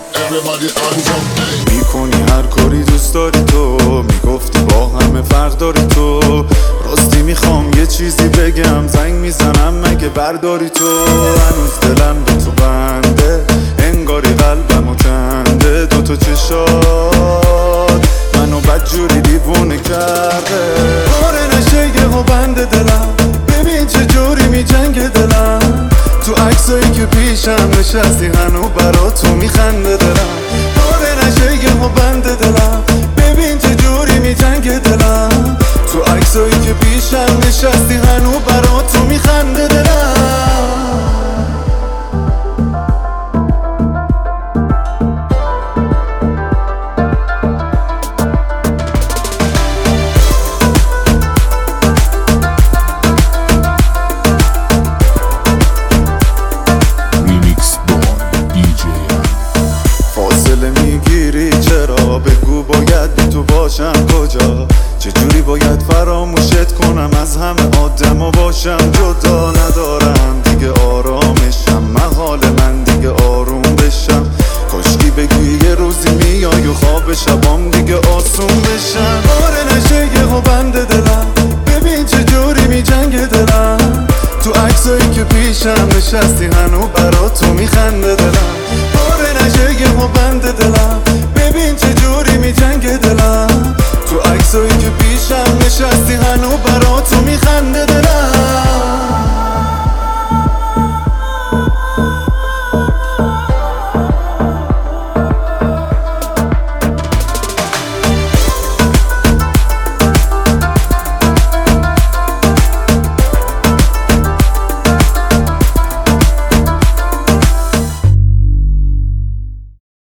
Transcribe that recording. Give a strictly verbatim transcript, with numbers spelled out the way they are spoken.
everybody hands up. میکنی هر کاری دوست داری تو، میگفتی با همه فرق داری تو. راستی میخوام یه چیزی بگم، زنگ میزنم مگه برداری تو. هنوز دلم به تو بنده، انگاری قلبمو کنده. دوتا چشات منو بدجوری دیوونه کرده. پاره نشه یهو بند دلم، ببین چه جوری میجنگه دلم. تو عکسایی که پیشم نشستی هنو برا تو میخنده دلم. پاره نشه یهو بند دلم، ببین چه جوری میجنگه دلم. تو عکسایی که پیشم نشستی هنو برا تو میخنده دلم. میگیری چرا؟ بگو باید بی تو باشم کجا؟ چجوری باید فراموشت کنم؟ از همه آدما باشم جدا. ندارم دیگه آرامشم، محال من دیگه آروم بشم. کاشکی بگی یه روزی میای و خواب شبام دیگه آسون بشم. آره نشه یهو بند دلم، ببین چه جوری میجنگه دلم. تو عکسایی که پیشم نشستی هنو برا تو میخنده دلم. آره نشه یهو بند دلم،